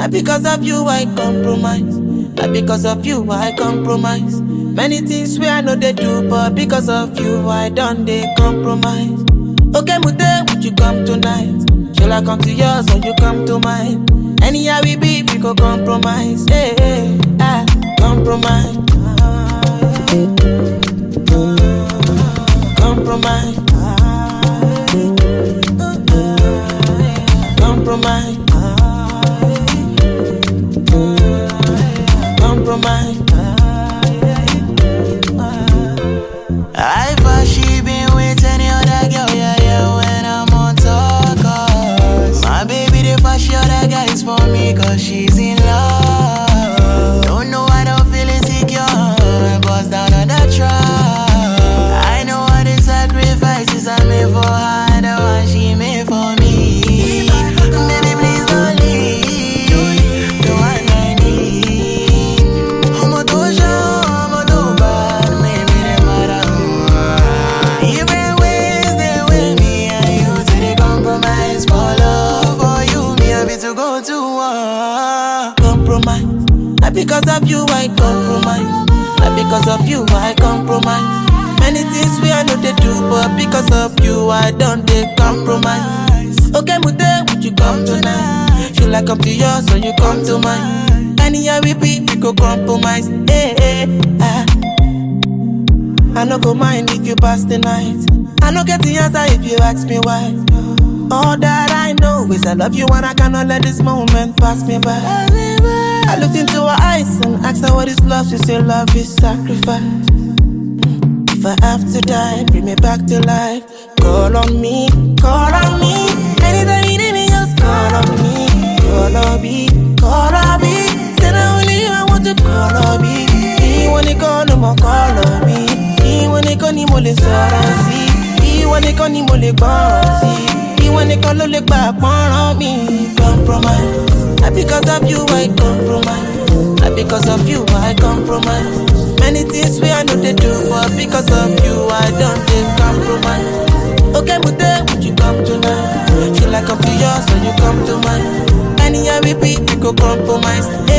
Not because of you I compromise. Not because of you I compromise. Many things where I know they do, but because of you I done they compromise. Okay, Mute, would you come tonight? Shall I come to yours or you come to mine? Anyhow we be, we go compromise. Hey, hey, ah, compromise. Compromise. Compromise. Compromise. I thought she been with any other girl, yeah, when I'm on talk. Cause my baby, the first she other guys for me, cause she's in love. Don't know I don't feel insecure, bust down on the track. I know all the sacrifices I made for her, the one she made for me. Baby, please don't leave, the one I need. I'm a doja, I'm a doba, maybe they matter. Even ways they with me and you till they compromise for love. For you, me happy to go to war. Compromise. Not because of you I compromise. Not because of you I compromise. Many things we I know they do, but because of you I don't they compromise. Okay, Mute, would you come tonight? Should I come to yours or you come to mine? Anyhow we be, we go compromise. Hey, hey, ah. I no go mind if you pass the night. I no get the answer if you ask me why. All that I know is I love you and I cannot let this moment pass me by. I looked into her eyes and asked her what is love. She said love is sacrifice. If I have to die, bring me back to life. Call on me, call on me. Anytime you need me, just call on me. Call on me, call on me. Said I only I want to call on me. He wanna call no more, call on me. He wanna call ni mole sorasi. He wanna call ni mole bossy. He wanna call no le back on me. Compromise. Not because of you I compromise. Not because of you I compromise. Many things we I know they do, but because of you I don't they compromise. Okay, Mute, would you come tonight? Should I come to yours or you come to mine? Anyhow we be, we go compromise.